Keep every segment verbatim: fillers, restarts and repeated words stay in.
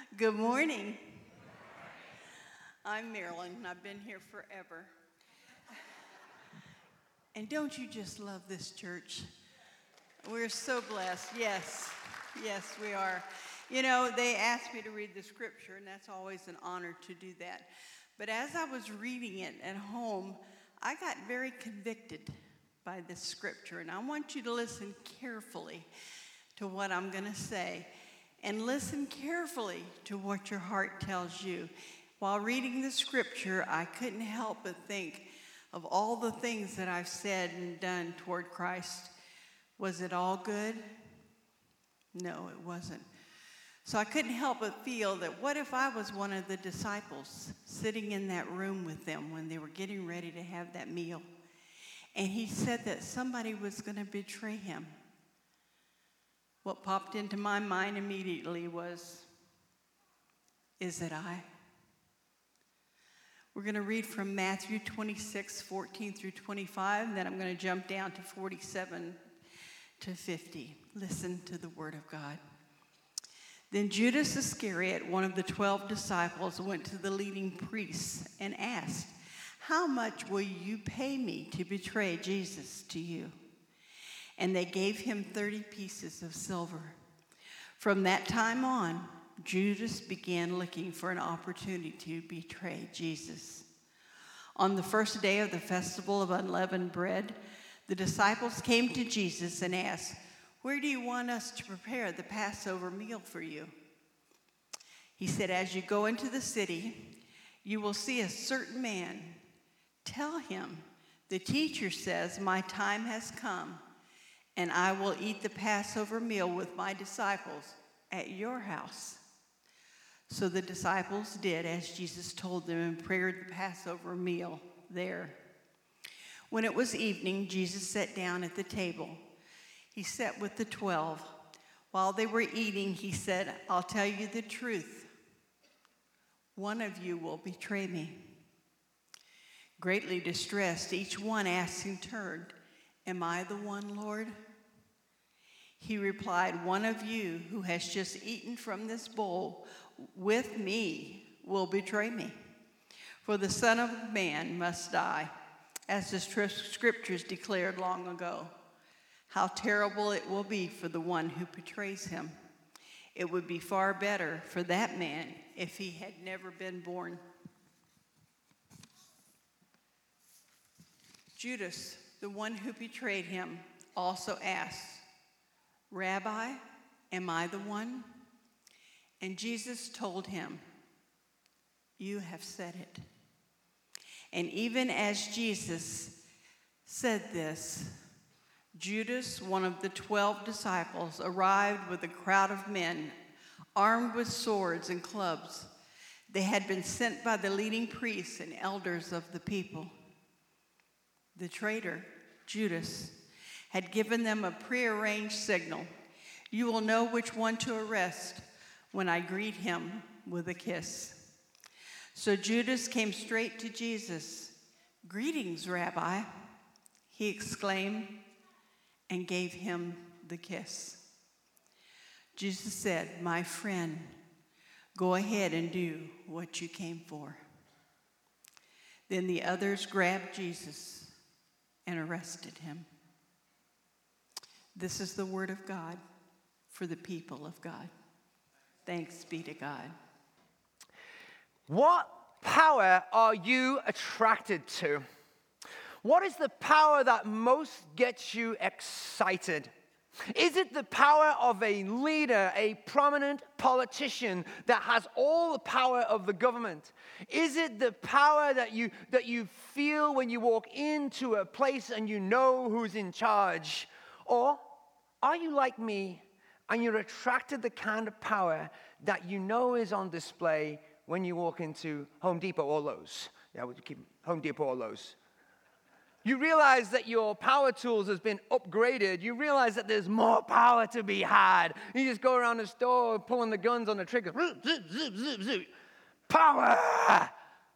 Good morning. I'm Marilyn, and I've been here forever. And don't you just love this church? We're so blessed. Yes, yes, we are. You know, they asked me to read the scripture, and that's always an honor to do that. But as I was reading it at home, I got very convicted by this scripture, and I want you to listen carefully to what I'm going to say, and listen carefully to what your heart tells you. While reading the scripture, I couldn't help but think of all the things that I've said and done toward Christ. Was it all good? No, it wasn't. So I couldn't help but feel that what if I was one of the disciples sitting in that room with them when they were getting ready to have that meal, and he said that somebody was going to betray him. What popped into my mind immediately was, is it I? We're going to read from Matthew twenty-six, fourteen through twenty-five, and then I'm going to jump down to forty-seven to fifty. Listen to the word of God. Then Judas Iscariot, one of the twelve disciples, went to the leading priests and asked, "How much will you pay me to betray Jesus to you?" And they gave him thirty pieces of silver. From that time on, Judas began looking for an opportunity to betray Jesus. On the first day of the festival of unleavened bread, the disciples came to Jesus and asked, "Where do you want us to prepare the Passover meal for you?" He said, "As you go into the city, you will see a certain man. Tell him, 'The teacher says, my time has come, and I will eat the Passover meal with my disciples at your house.'" So the disciples did as Jesus told them and prepared the Passover meal there. When it was evening, Jesus sat down at the table. He sat with the twelve. While they were eating, he said, "I'll tell you the truth. One of you will betray me." Greatly distressed, each one asked in turn, "Am I the one, Lord?" He replied, "One of you who has just eaten from this bowl with me will betray me. For the Son of Man must die, as the scriptures declared long ago. How terrible it will be for the one who betrays him. It would be far better for that man if he had never been born." Judas, the one who betrayed him, also asked, "Rabbi, am I the one?" And Jesus told him, "You have said it." And even as Jesus said this, Judas, one of the twelve disciples, arrived with a crowd of men armed with swords and clubs. They had been sent by the leading priests and elders of the people. The traitor, Judas, had given them a prearranged signal. "You will know which one to arrest when I greet him with a kiss." So Judas came straight to Jesus. "Greetings, Rabbi," he exclaimed, and gave him the kiss. Jesus said, "My friend, go ahead and do what you came for." Then the others grabbed Jesus and arrested him. This is the word of God for the people of God. Thanks be to God. What power are you attracted to? What is the power that most gets you excited? Is it the power of a leader, a prominent politician that has all the power of the government? Is it the power that you that you feel when you walk into a place and you know who's in charge? Or are you like me and you're attracted to the kind of power that you know is on display when you walk into Home Depot or Lowe's? Yeah, we keep Home Depot or Lowe's. You realize that your power tools has been upgraded. You realize that there's more power to be had. You just go around the store pulling the guns on the trigger. Zip, zip, zip, zip. Power!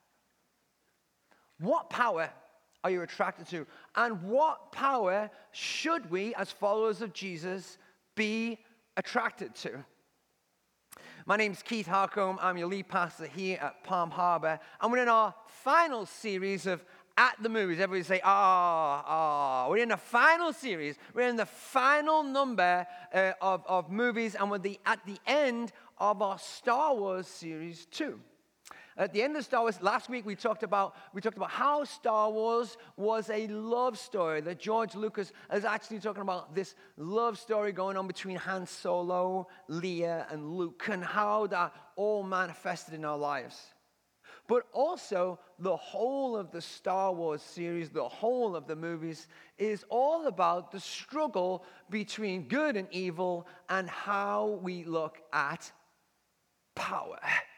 What power are you attracted to? And what power should we, as followers of Jesus, be attracted to? My name's Keith Harcombe. I'm your lead pastor here at Palm Harbor. And we're in our final series of At the Movies. Everybody say, ah, ah. We're in the final series. We're in the final number uh, of, of movies. And we're the, at the end of our Star Wars series too. At the end of Star Wars, last week we talked about we talked about how Star Wars was a love story. That George Lucas is actually talking about this love story going on between Han Solo, Leia, and Luke, and how that all manifested in our lives. But also, the whole of the Star Wars series, the whole of the movies, is all about the struggle between good and evil and how we look at power.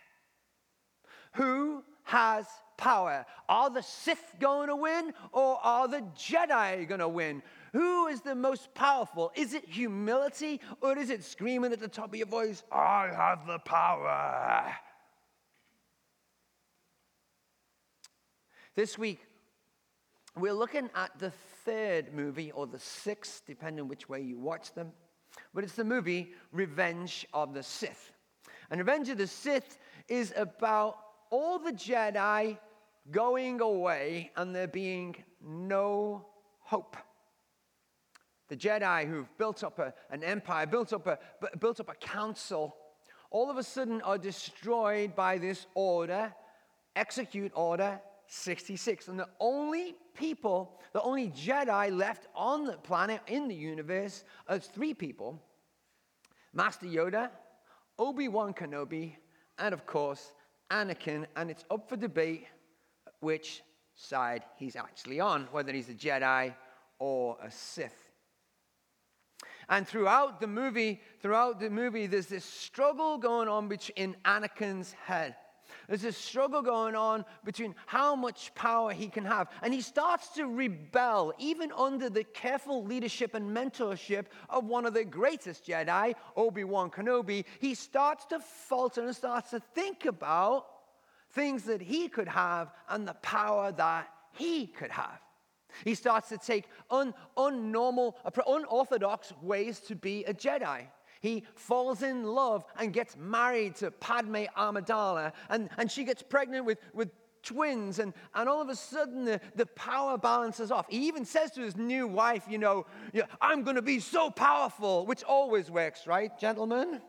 Who has power? Are the Sith going to win, or are the Jedi going to win? Who is the most powerful? Is it humility, or is it screaming at the top of your voice, I have the power? This week, we're looking at the third movie, or the sixth, depending which way you watch them. But it's the movie Revenge of the Sith. And Revenge of the Sith is about all the Jedi going away and there being no hope. The Jedi who've built up a, an empire, built up a, built up a council, all of a sudden are destroyed by this order, execute order sixty-six. And the only people, the only Jedi left on the planet, in the universe, are three people. Master Yoda, Obi-Wan Kenobi, and of course, Anakin, and it's up for debate which side he's actually on, whether he's a Jedi or a Sith. And throughout the movie, throughout the movie, there's this struggle going on in Anakin's head. There's this struggle going on between how much power he can have. And he starts to rebel, even under the careful leadership and mentorship of one of the greatest Jedi, Obi-Wan Kenobi. He starts to falter and starts to think about things that he could have and the power that he could have. He starts to take un, unnormal, unorthodox ways to be a Jedi. He falls in love and gets married to Padme Amidala, and, and she gets pregnant with, with twins, and, and all of a sudden the, the power balances off. He even says to his new wife, you know, yeah, I'm going to be so powerful, which always works, right, gentlemen?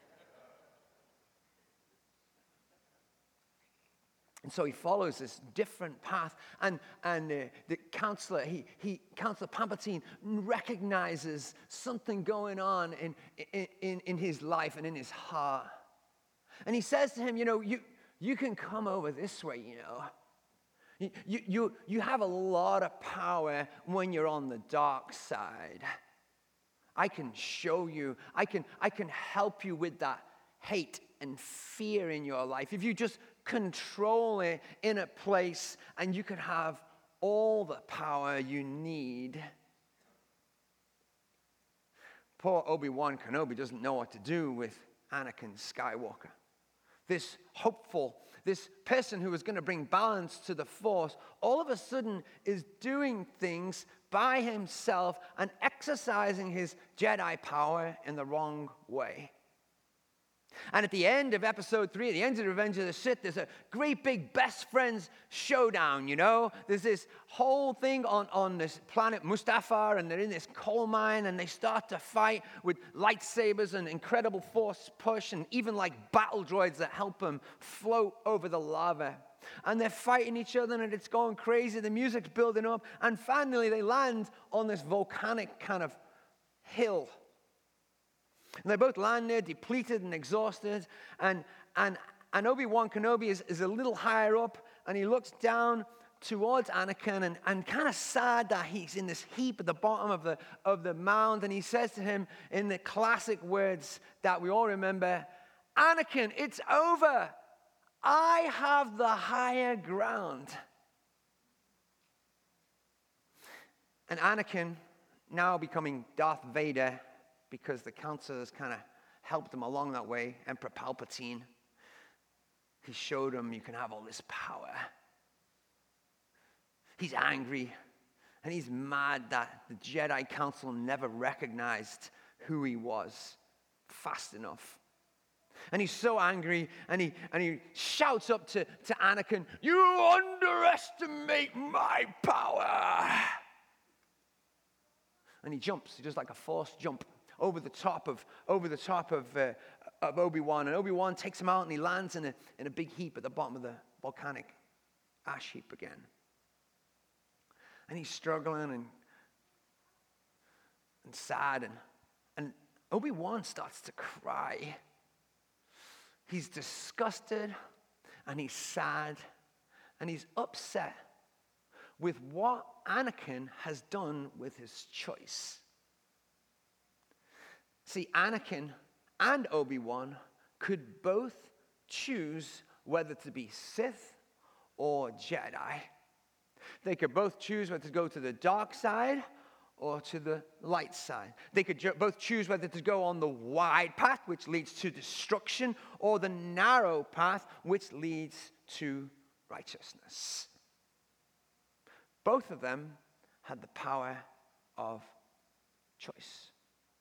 And so he follows this different path, and, and uh, the counselor, he, he, Counselor Palpatine recognizes something going on in, in, in his life and in his heart. And he says to him, you know, you, you can come over this way, you know. You, you, you, you have a lot of power when you're on the dark side. I can show you, I can, I can help you with that hate and fear in your life. If you just control it in a place, and you could have all the power you need. Poor Obi-Wan Kenobi doesn't know what to do with Anakin Skywalker. This hopeful, this person who was going to bring balance to the Force, all of a sudden is doing things by himself and exercising his Jedi power in the wrong way. And at the end of episode three, at the end of Revenge of the Sith, there's a great big best friends showdown, you know? There's this whole thing on, on this planet Mustafar, and they're in this coal mine, and they start to fight with lightsabers and incredible force push, and even like battle droids that help them float over the lava. And they're fighting each other, and it's going crazy. The music's building up, and finally they land on this volcanic kind of hill. And they both land there depleted and exhausted. And, and, and Obi-Wan Kenobi is, is a little higher up, and he looks down towards Anakin and, and kind of sad that he's in this heap at the bottom of the, of the mound. And he says to him in the classic words that we all remember, Anakin, it's over. I have the higher ground. And Anakin, now becoming Darth Vader, because the counselors kind of helped him along that way, Emperor Palpatine, he showed him you can have all this power. He's angry, and he's mad that the Jedi Council never recognized who he was fast enough. And he's so angry, and he, and he shouts up to, to Anakin, "You underestimate my power!" And he jumps. He does like a forced jump over the top of over the top of, uh, of Obi-Wan. And Obi-Wan takes him out, and he lands in a, in a big heap at the bottom of the volcanic ash heap again. And he's struggling and, and sad, and, and Obi-Wan starts to cry. He's disgusted, and he's sad, and he's upset with what Anakin has done with his choice. See, Anakin and Obi-Wan could both choose whether to be Sith or Jedi. They could both choose whether to go to the dark side or to the light side. They could jo- both choose whether to go on the wide path, which leads to destruction, or the narrow path, which leads to righteousness. Both of them had the power of choice.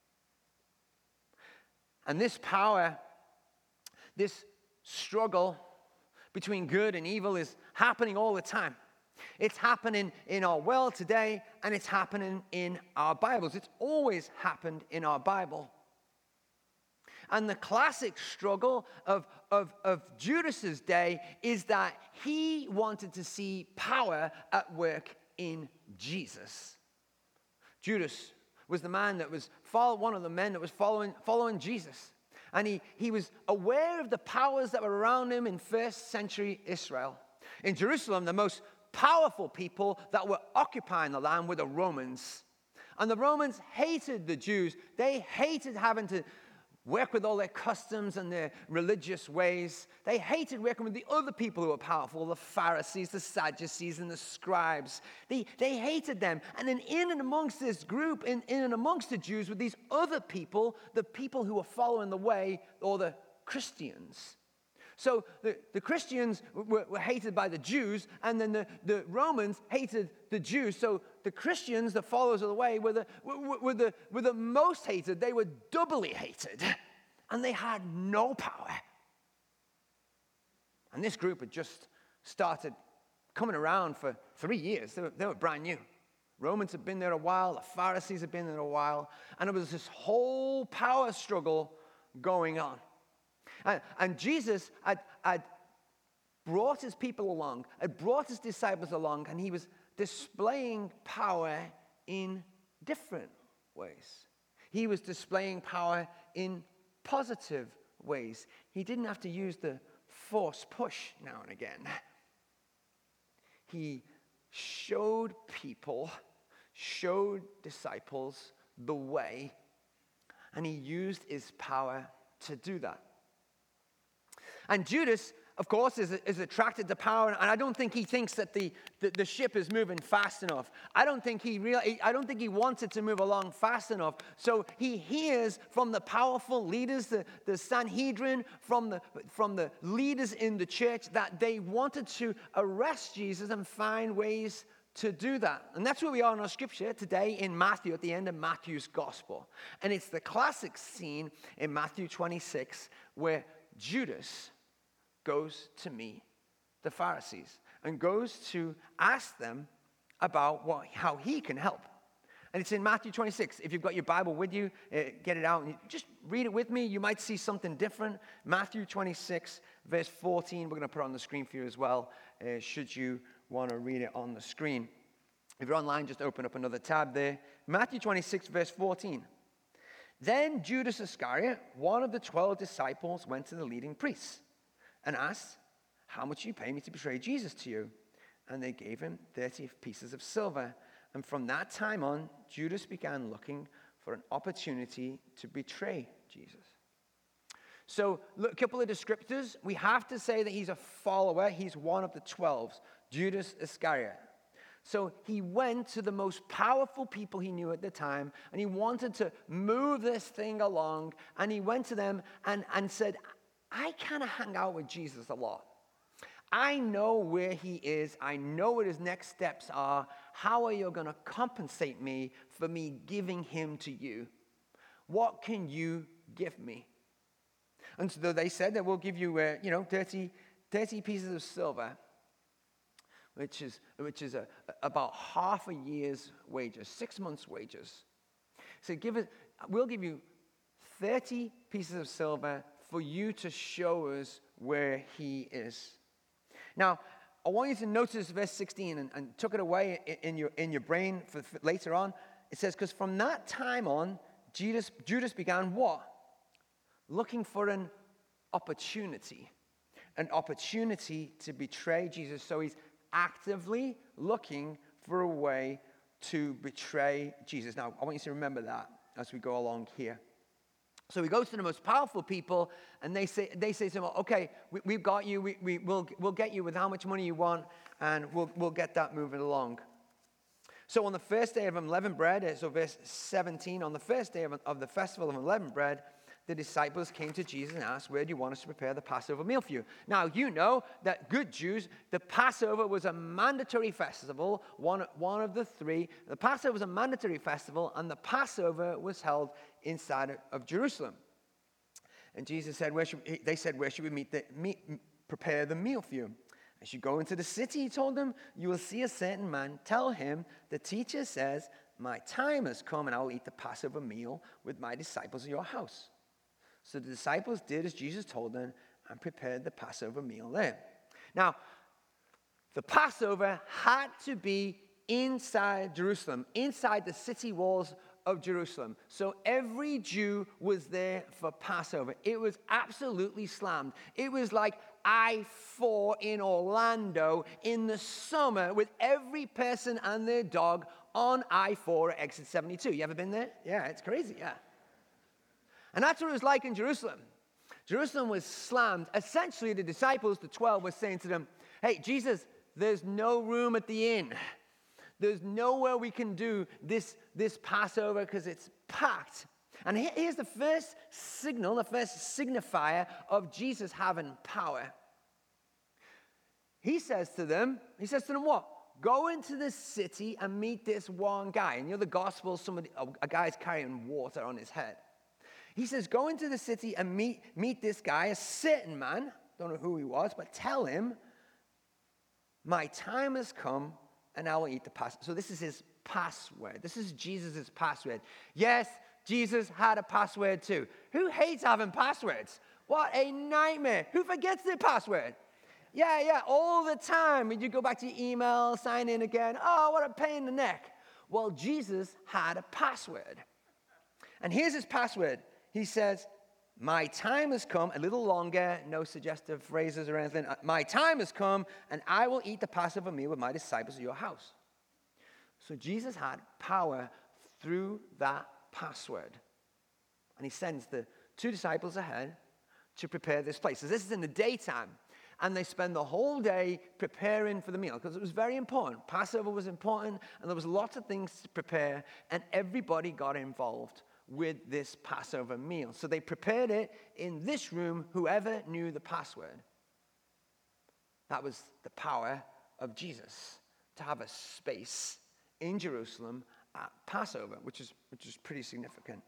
And this power, this struggle between good and evil is happening all the time. It's happening in our world today, and it's happening in our Bibles. It's always happened in our Bible. And the classic struggle of, of, of Judas's day is that he wanted to see power at work in Jesus. Judas was the man that was follow, one of the men that was following, following Jesus. And he, he was aware of the powers that were around him in first century Israel. In Jerusalem, the most powerful people that were occupying the land were the Romans. And the Romans hated the Jews. They hated having to work with all their customs and their religious ways. They hated working with the other people who were powerful, the Pharisees, the Sadducees, and the scribes. They, they hated them. And then in and amongst this group, in, in and amongst the Jews, were these other people, the people who were following the way, or the Christians. So the, the Christians were, were hated by the Jews, and then the, the Romans hated the Jews. So the Christians, the followers of the way, were the, were, were, the, were the most hated. They were doubly hated, and they had no power. And this group had just started coming around for three years. They were, they were brand new. Romans had been there a while. The Pharisees had been there a while. And it was this whole power struggle going on. And, and Jesus had, had brought his people along, had brought his disciples along, and he was displaying power in different ways. He was displaying power in positive ways. He didn't have to use the force push now and again. He showed people, showed disciples the way, and he used his power to do that. And Judas, of course, is, is attracted to power, and I don't think he thinks that the, the, the ship is moving fast enough. I don't think he really, I don't think he wants it to move along fast enough. So he hears from the powerful leaders, the, the Sanhedrin, from the, from the leaders in the church, that they wanted to arrest Jesus and find ways to do that. And that's where we are in our scripture today in Matthew, at the end of Matthew's gospel. And it's the classic scene in Matthew twenty-six where Judas goes to meet the Pharisees and goes to ask them about what, how he can help. And it's in Matthew twenty-six. If you've got your Bible with you, uh, get it out and you just read it with me. You might see something different. Matthew twenty-six, verse fourteen. We're going to put it on the screen for you as well, uh, should you want to read it on the screen. If you're online, just open up another tab there. Matthew twenty-six, verse fourteen. Then Judas Iscariot, one of the twelve disciples, went to the leading priests and asked, "How much do you pay me to betray Jesus to you?" And they gave him thirty pieces of silver. And from that time on, Judas began looking for an opportunity to betray Jesus. So, look, a couple of descriptors. We have to say that he's a follower. He's one of the twelve, Judas Iscariot. So he went to the most powerful people he knew at the time, and he wanted to move this thing along, and he went to them and, and said, I kind of hang out with Jesus a lot. I know where he is. I know what his next steps are. How are you going to compensate me for me giving him to you? What can you give me? And so they said that we'll give you, uh, you know, thirty, thirty pieces of silver, which is, which is a, about half a year's wages, six months' wages. So give it, we'll give you thirty pieces of silver for you to show us where he is. Now, I want you to notice verse sixteen and, and tuck it away in, in, your, in your brain for, for later on. It says, because from that time on, Judas, Judas began what? Looking for an opportunity. An opportunity to betray Jesus. So he's actively looking for a way to betray Jesus. Now, I want you to remember that as we go along here. So he goes to the most powerful people, and they say they say to him, okay, we, we've got you. We, we, we'll, we'll get you with how much money you want, and we'll, we'll get that moving along. So on the first day of unleavened bread, so verse seventeen, on the first day of, of the festival of unleavened bread, the disciples came to Jesus and asked, where do you want us to prepare the Passover meal for you? Now, you know that good Jews, the Passover was a mandatory festival, one, one of the three. The Passover was a mandatory festival, and the Passover was held inside of Jerusalem. And Jesus said, where should, they said, where should we meet the, meet, prepare the meal for you? As you go into the city, he told them, you will see a certain man. Tell him, the teacher says, my time has come, and I will eat the Passover meal with my disciples in your house. So the disciples did as Jesus told them and prepared the Passover meal there. Now, the Passover had to be inside Jerusalem, inside the city walls of Jerusalem. So every Jew was there for Passover. It was absolutely slammed. It was like I four in Orlando in the summer with every person and their dog on I four at exit seventy-two. You ever been there? Yeah, it's crazy, yeah. And that's what it was like in Jerusalem. Jerusalem was slammed. Essentially, the disciples, the twelve, were saying to them, hey, Jesus, there's no room at the inn. There's nowhere we can do this, this Passover because it's packed. And here's the first signal, the first signifier of Jesus having power. He says to them, he says to them what? Go into the city and meet this one guy. And you know the gospel, somebody, a guy's carrying water on his head. He says, go into the city and meet, meet this guy, a certain man. Don't know who he was, but tell him, my time has come and I will eat the Passover. So this is his password. This is Jesus' password. Yes, Jesus had a password too. Who hates having passwords? What a nightmare. Who forgets their password? Yeah, yeah, all the time. When you go back to your email, sign in again. Oh, what a pain in the neck. Well, Jesus had a password. And here's his password. He says, my time has come, a little longer, no suggestive phrases or anything. My time has come, and I will eat the Passover meal with my disciples at your house. So Jesus had power through that password. And he sends the two disciples ahead to prepare this place. So this is in the daytime. And they spend the whole day preparing for the meal because it was very important. Passover was important, and there was lots of things to prepare, and everybody got involved with this Passover meal. So they prepared it in this room, whoever knew the password. That was the power of Jesus, to have a space in Jerusalem at Passover, which is, which is pretty significant.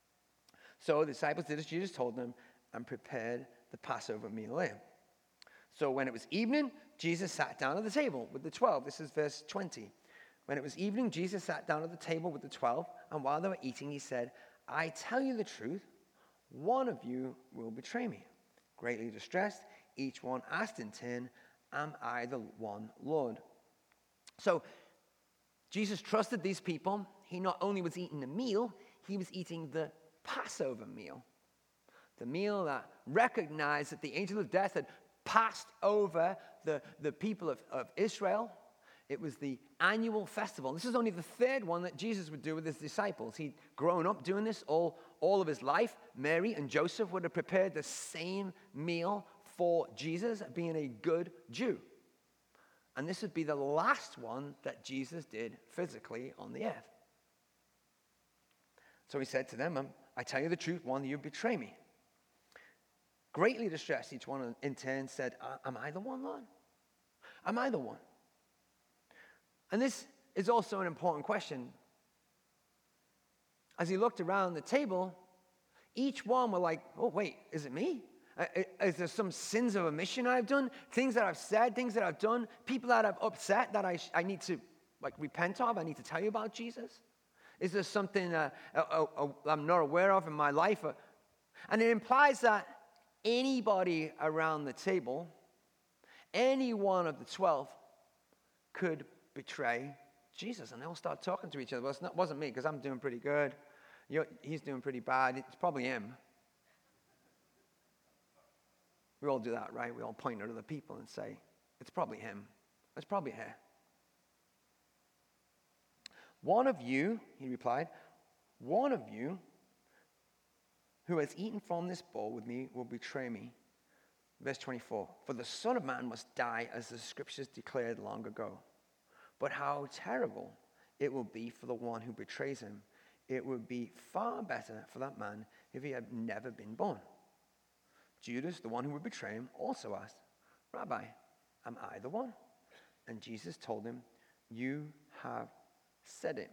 So the disciples did as Jesus told them and prepared the Passover meal there. So when it was evening, Jesus sat down at the table with the twelve. This is verse twenty. When it was evening, Jesus sat down at the table with the twelve, and while they were eating, he said, I tell you the truth, one of you will betray me. Greatly distressed, each one asked in turn, am I the one, Lord? So Jesus trusted these people. He not only was eating the meal, he was eating the Passover meal. The meal that recognized that the angel of death had passed over the, the people of, of Israel. It was the annual festival. This is only the third one that Jesus would do with his disciples. He'd grown up doing this all, all of his life. Mary and Joseph would have prepared the same meal for Jesus, being a good Jew. And this would be the last one that Jesus did physically on the earth. So he said to them, I tell you the truth, one of you betray me. Greatly distressed, each one in turn said, am I the one, Lord? Am I the one? And this is also an important question. As he looked around the table, each one were like, oh, wait, is it me? Uh, Is there some sins of omission I've done? Things that I've said, things that I've done, people that I've upset that I, sh- I need to like repent of? I need to tell you about Jesus? Is there something uh, uh, uh, uh, I'm not aware of in my life? Uh, and it implies that anybody around the table, any one of the twelve, could betray Jesus. And they'll start talking to each other. Well, it wasn't me because I'm doing pretty good. You're, he's doing pretty bad. It's probably him. We all do that, right? We all point at other people and say, it's probably him. It's probably her. One of you, he replied, one of you who has eaten from this bowl with me will betray me. Verse twenty-four, for the Son of Man must die as the scriptures declared long ago. But how terrible it will be for the one who betrays him. It would be far better for that man if he had never been born. Judas, the one who would betray him, also asked, Rabbi, am I the one? And Jesus told him, you have said it.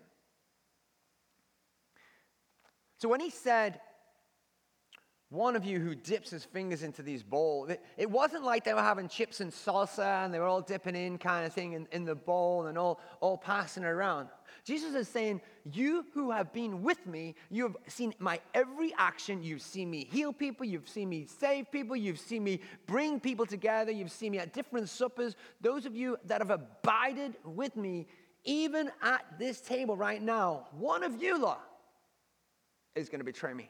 So when he said, one of you who dips his fingers into these bowls, it, it wasn't like they were having chips and salsa and they were all dipping in kind of thing in, in the bowl and all, all passing it around. Jesus is saying, you who have been with me, you have seen my every action. You've seen me heal people. You've seen me save people. You've seen me bring people together. You've seen me at different suppers. Those of you that have abided with me, even at this table right now, one of you lot is going to betray me.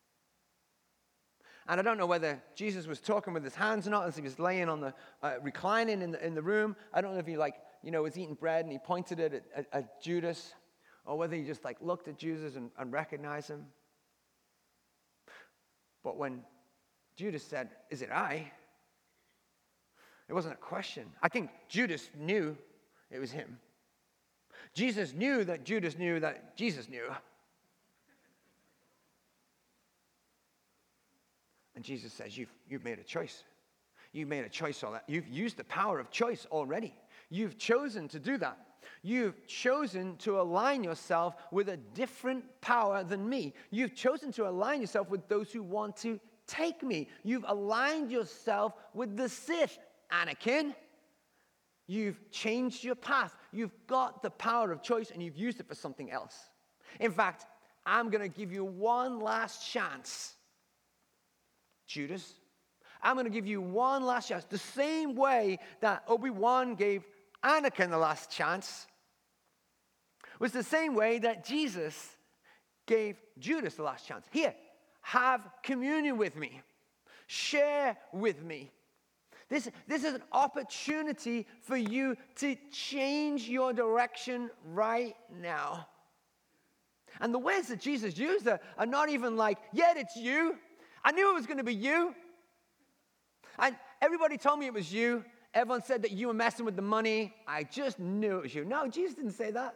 And I don't know whether Jesus was talking with his hands or not as he was laying on the, uh, reclining in the, in the room. I don't know if he like, you know, was eating bread and he pointed it at, at, at Judas, or whether he just like looked at Judas and, and recognized him. But when Judas said, is it I? It wasn't a question. I think Judas knew it was him. Jesus knew that Judas knew that Jesus knew. And Jesus says, you've, you've made a choice. You've made a choice all that. You've used the power of choice already. You've chosen to do that. You've chosen to align yourself with a different power than me. You've chosen to align yourself with those who want to take me. You've aligned yourself with the Sith, Anakin. You've changed your path. You've got the power of choice and you've used it for something else. In fact, I'm going to give you one last chance, Judas. I'm going to give you one last chance. The same way that Obi-Wan gave Anakin the last chance was the same way that Jesus gave Judas the last chance. Here, have communion with me. Share with me. This, this is an opportunity for you to change your direction right now. And the words that Jesus used are, are not even like, yeah, it's you. I knew it was going to be you. And everybody told me it was you. Everyone said that you were messing with the money. I just knew it was you. No, Jesus didn't say that.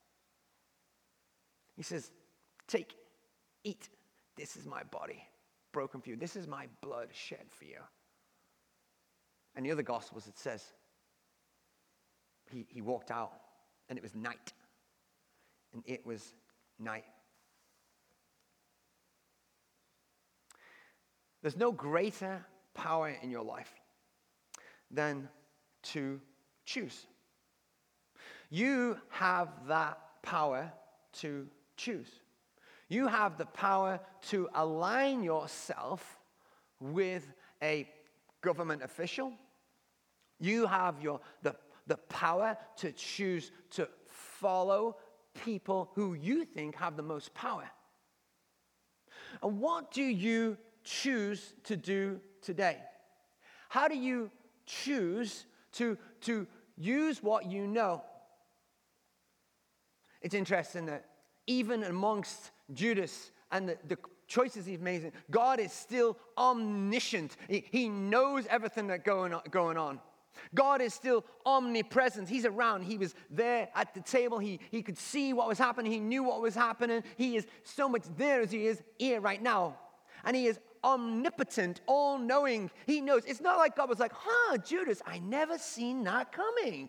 He says, take, eat. This is my body broken for you. This is my blood shed for you. And the other Gospels, it says, he, he walked out and it was night. And it was night. There's no greater power in your life than to choose. You have that power to choose. You have the power to align yourself with a government official. You have your the, the power to choose to follow people who you think have the most power. And what do you choose to do today? How do you choose to, to use what you know? It's interesting that even amongst Judas and the, the choices he's made, God is still omniscient. He, he knows everything that's going on, going on. God is still omnipresent. He's around. He was there at the table. He, he could see what was happening. He knew what was happening. He is so much there as he is here right now. And he is omnipotent, all-knowing. He knows. It's not like God was like, huh, Judas, I never seen that coming.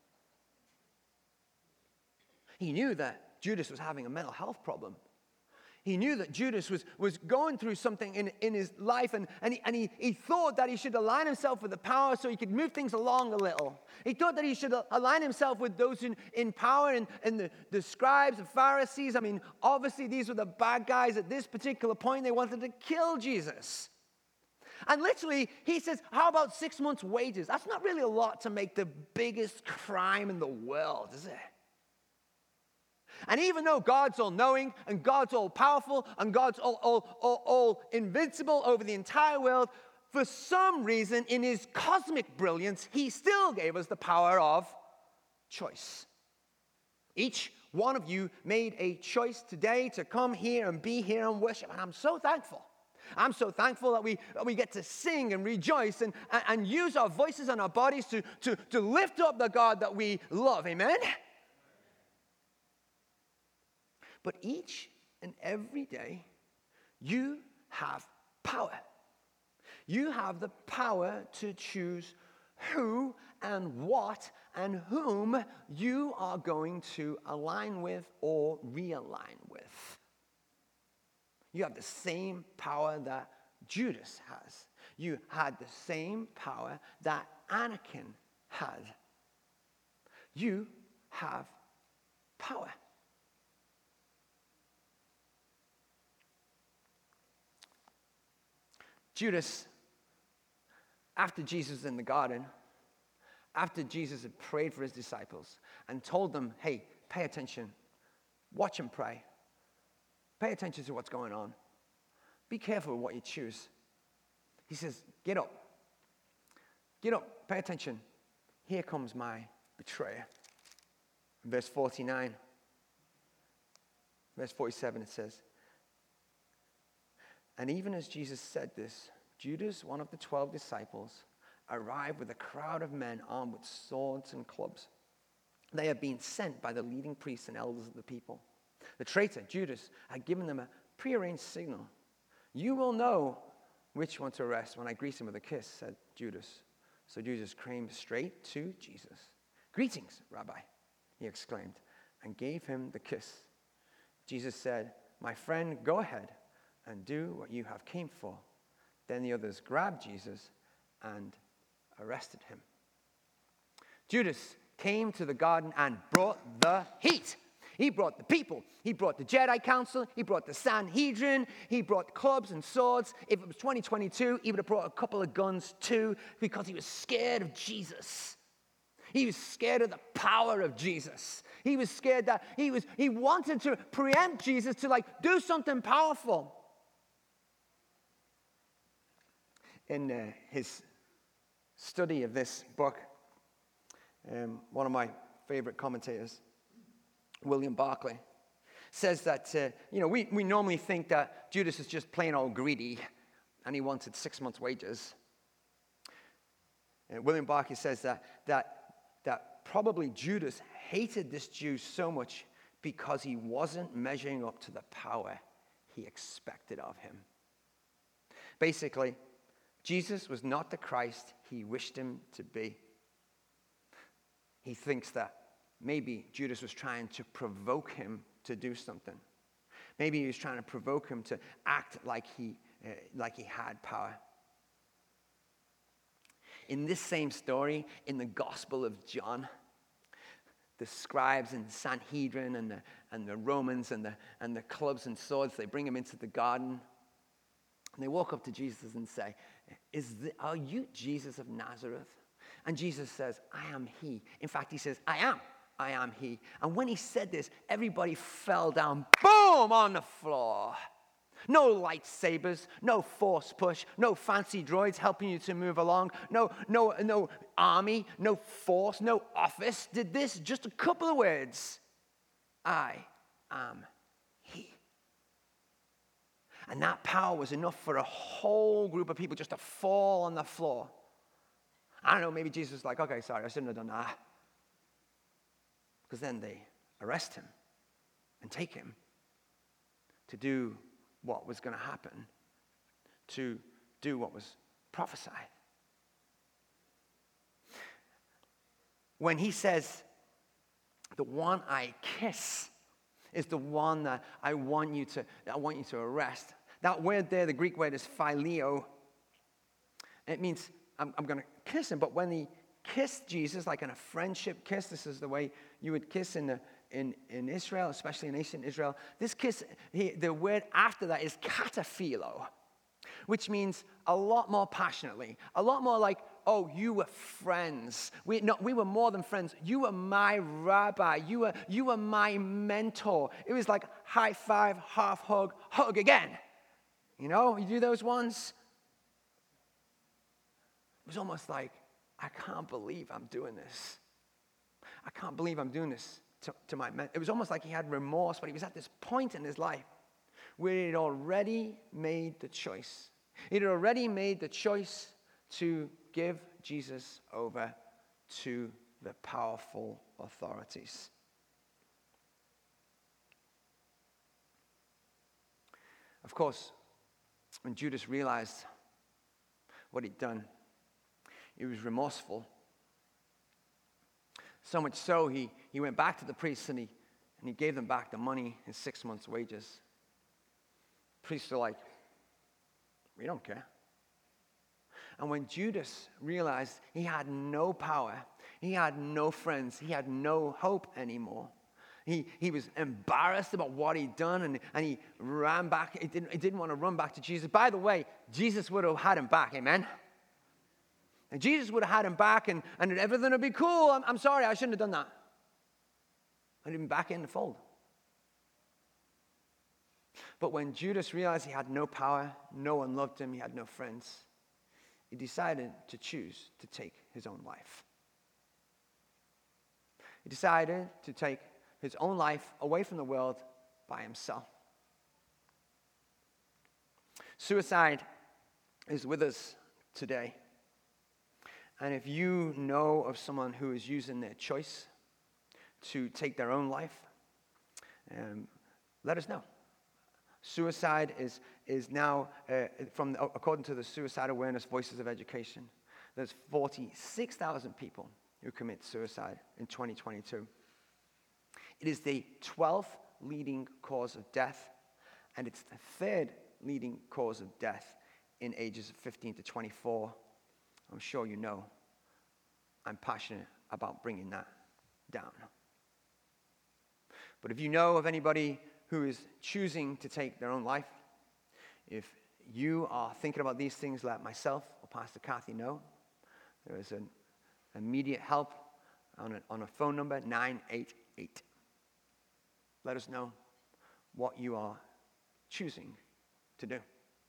He knew that Judas was having a mental health problem. He knew that Judas was, was going through something in, in his life, and, and, he, and he, he thought that he should align himself with the power so he could move things along a little. He thought that he should align himself with those in, in power and, and the, the scribes, the Pharisees. I mean, obviously these were the bad guys at this particular point. They wanted to kill Jesus. And literally, he says, how about six months' wages? That's not really a lot to make the biggest crime in the world, is it? And even though God's all-knowing and God's all-powerful and God's all, all, all, all invincible over the entire world, for some reason, in his cosmic brilliance, he still gave us the power of choice. Each one of you made a choice today to come here and be here and worship, and I'm so thankful. I'm so thankful that we, that we get to sing and rejoice and, and, and use our voices and our bodies to, to, to lift up the God that we love. Amen? But each and every day, you have power. You have the power to choose who and what and whom you are going to align with or realign with. You have the same power that Judas has. You had the same power that Anakin had. You have power. Judas, after Jesus was in the garden, after Jesus had prayed for his disciples and told them, hey, pay attention, watch and pray, pay attention to what's going on, be careful with what you choose. He says, get up, get up, pay attention, here comes my betrayer. In verse forty-nine, verse forty-seven, it says, and even as Jesus said this, Judas, one of the twelve disciples, arrived with a crowd of men armed with swords and clubs. They had been sent by the leading priests and elders of the people. The traitor, Judas, had given them a prearranged signal. You will know which one to arrest when I greet him with a kiss, said Judas. So Judas came straight to Jesus. Greetings, Rabbi, he exclaimed, and gave him the kiss. Jesus said, my friend, go ahead and do what you have came for. Then the others grabbed Jesus and arrested him. Judas came to the garden and brought the heat. He brought the people. He brought the Jedi Council. He brought the Sanhedrin. He brought clubs and swords. If it was twenty twenty-two, he would have brought a couple of guns too, because he was scared of Jesus. He was scared of the power of Jesus. He was scared that he was he wanted to preempt Jesus to like do something powerful. In uh, his study of this book, um, one of my favorite commentators, William Barclay, says that, uh, you know, we, we normally think that Judas is just plain old greedy and he wanted six months' wages. Uh, William Barclay says that, that, that probably Judas hated this Jew so much because he wasn't measuring up to the power he expected of him. Basically, Jesus was not the Christ he wished him to be. He thinks that maybe Judas was trying to provoke him to do something. Maybe he was trying to provoke him to act like he, uh, like he had power. In this same story, in the Gospel of John, the scribes and Sanhedrin and the, and the Romans and the, and the clubs and swords, they bring him into the garden. And they walk up to Jesus and say, Is the, are you Jesus of Nazareth? And Jesus says, I am he. In fact, he says, I am. I am he. And when he said this, everybody fell down, boom, on the floor. No lightsabers, no force push, no fancy droids helping you to move along, no, no, no army, no force, no office. Did this, just a couple of words. I am he. And that power was enough for a whole group of people just to fall on the floor. I don't know, maybe Jesus was like, okay, sorry, I shouldn't have done that. Because then they arrest him and take him to do what was going to happen, to do what was prophesied. When he says, the one I kiss, is the one that I want you to, I want you to arrest. That word there, the Greek word is phileo. It means I'm, I'm going to kiss him. But when he kissed Jesus, like in a friendship kiss, this is the way you would kiss in the, in, in Israel, especially in ancient Israel. This kiss, he, the word after that is kataphilo, which means a lot more passionately, a lot more like, oh, you were friends. We, no, we were more than friends. You were my rabbi. You were, you were my mentor. It was like high five, half hug, hug again. You know, you do those ones. It was almost like, I can't believe I'm doing this. I can't believe I'm doing this to, to my men. It was almost like he had remorse, but he was at this point in his life where he had already made the choice. He had already made the choice to give Jesus over to the powerful authorities. Of course, when Judas realized what he'd done, he was remorseful. So much so, he, he went back to the priests and he, and he gave them back the money, his six months' wages. Priests are like, we don't care. And when Judas realized he had no power, he had no friends, he had no hope anymore, he, he was embarrassed about what he'd done, and, and he ran back. He didn't, he didn't want to run back to Jesus. By the way, Jesus would have had him back, amen? And Jesus would have had him back, and, and everything would be cool. I'm, I'm sorry, I shouldn't have done that. I'd been back in the fold. But when Judas realized he had no power, no one loved him, he had no friends, he decided to choose to take his own life. He decided to take his own life away from the world by himself. Suicide is with us today. And if you know of someone who is using their choice to take their own life, um, let us know. Suicide is, is now, uh, from according to the Suicide Awareness Voices of Education, there's forty-six thousand people who commit suicide in twenty twenty-two. It is the twelfth leading cause of death, and it's the third leading cause of death in ages of fifteen to twenty-four. I'm sure you know I'm passionate about bringing that down. But if you know of anybody who is choosing to take their own life, if you are thinking about these things, let myself or Pastor Kathy know. There is an immediate help on a, on a phone number, nine eight eight. Let us know what you are choosing to do.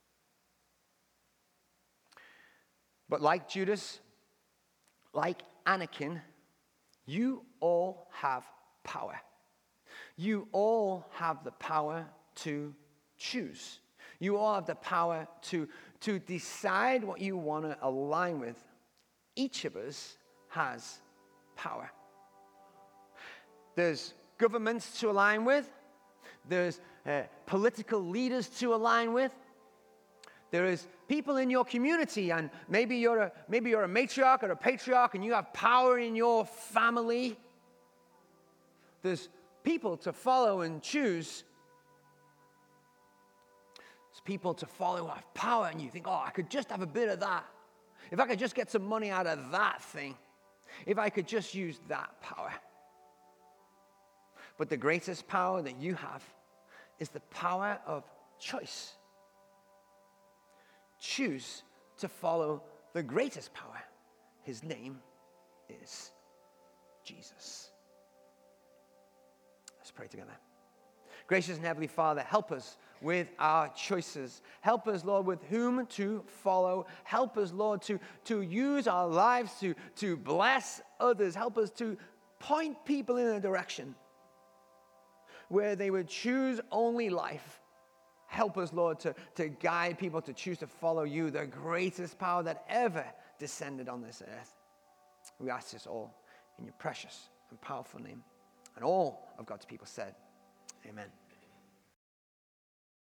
But like Judas, like Anakin, you all have power. You all have the power to choose. You all have the power to, to decide what you want to align with. Each of us has power. There's governments to align with. There's uh, political leaders to align with. There is people in your community, and maybe you're a maybe you're a matriarch or a patriarch, and you have power in your family. There's people to follow and choose. There's people to follow who have power, and you think, oh, I could just have a bit of that. If I could just get some money out of that thing. If I could just use that power. But the greatest power that you have is the power of choice. Choose to follow the greatest power. His name is Jesus. Let's pray together. Gracious and Heavenly Father, help us with our choices. Help us, Lord, with whom to follow. Help us, Lord, to, to use our lives to, to bless others. Help us to point people in a direction where they would choose only life. Help us, Lord, to, to guide people to choose to follow you, the greatest power that ever descended on this earth. We ask this all in your precious and powerful name. And all of God's people said, amen.